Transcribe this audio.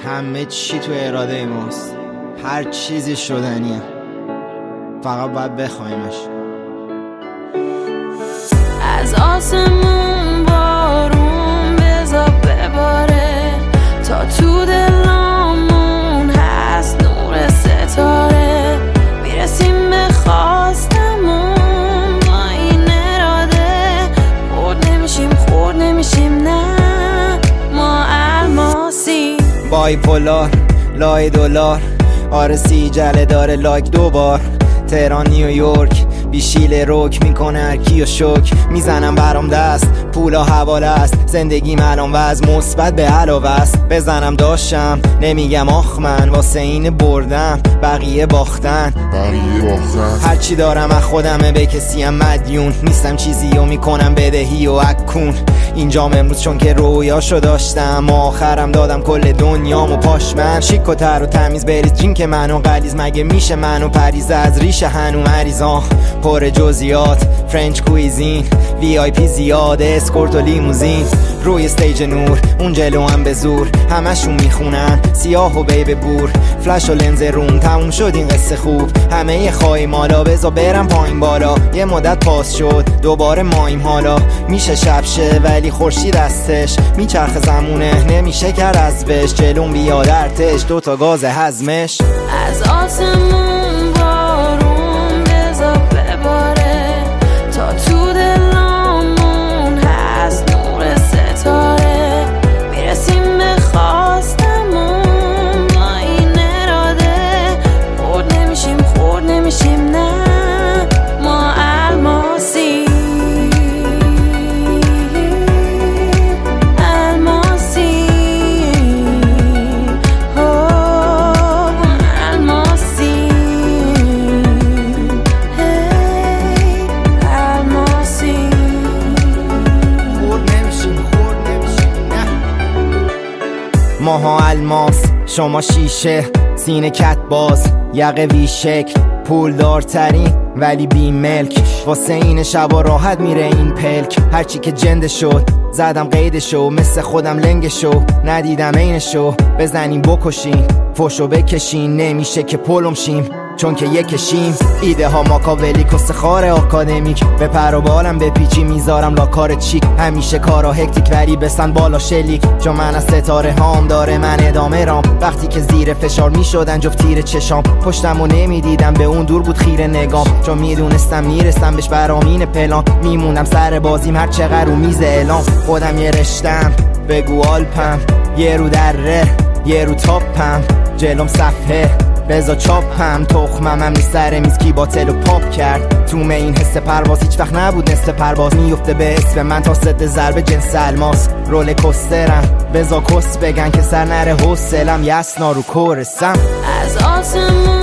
همه چی تو اراده ماست، هر چیزی شدنیه، فقط باید بخوایمش. از آسمون بارون بذار بباره تا تو دلامون هست نور ستاره، میرسیم به خواستمون با این اراده، خورد نمیشیم نه ما الماسی. بایپولار لای دلار آرسی جله داره لایک دوبار، تهران نیویورک بیشیل روک میکنه هرکی و شک، میزنم برام دست پولا حواله است، زندگی الان وضع مثبت به علاوه است، بزنم داشتم نمیگم آخ من واسه این بردم بقیه باختن هرچی دارم از خودمه به کسیم مدیون نیستم، چیزی رو میکنم بدهی و اکون اینجام امروز چون که رویاشو داشتم، آخرم دادم کل دنیامو پاش من، شیک و تر و تمیز بریز جینک منو غلیظ، مگه میشه منو پریز از ریشه هنو مریضان، پر جزئیات فرنچ کویزین وی آی پی زیاده اسکورت و لیموزین، روی استیج نور اون جلو هم به زور همشون میخونن سیاه و بیب بور، فلش و لنز روم تموم شد این قصه خوب، همه یه خواهیم حالا بزا برم پایین بالا، یه مدت پاس شد دوباره مایم حالا، میشه شب شه ولی خورشید دستش میچرخه زمونه نمیشه کرد از بش، جلوم بیاد ارتش دوتا گاز هضمش. از آسمون بارون بذار بباره تا تو دلامون هست نور ستاره، میرسیم به خواستمون با این اراده، خورد نمیشیم نه ما الماسی. ماها الماس شما شیشه، سینه کت باز یقه وی شکل، پول دارترین ولی بی ملک، واسه این شبا راحت میره این پلک، هرچی که جنده شد زدم قیدشو، مثل خودم لنگشو ندیدم اینشو، بزنیم بکشین فوشو بکشین نمیشه که پلم شیم چون که یکشیم، ایده ها ماکاولیک و سخار آکادمیک، به پر و بالم به پیچی میذارم لا کار چیک، همیشه کارا هکتیک ولی بسن بالا شلیک، چون من از ستاره هام داره من ادامه رام، وقتی که زیر فشار میشدن جفت تیر چشام، پشتم و نمیدیدم به اون دور بود خیره نگام، چون میدونستم میرسم بهش برامین پلان، میمونم سر بازیم هر چقدر رو میز اعلام، خودم یه رشتم بگو آلپم، یه رو دره یه رو تاپم، جلوم صفحه بزا چاپم، تخمم هم نیست سر میز کی باتل و پاپ کرد، تو این حس پرواز هیچ وقت نبود نصف پرواز، میفته به اسم من تا صد ضربه جنس الماس، رول کوسترم بزا کس بگن که سر نره حوصلم یسنا رو کورسم. از آسمون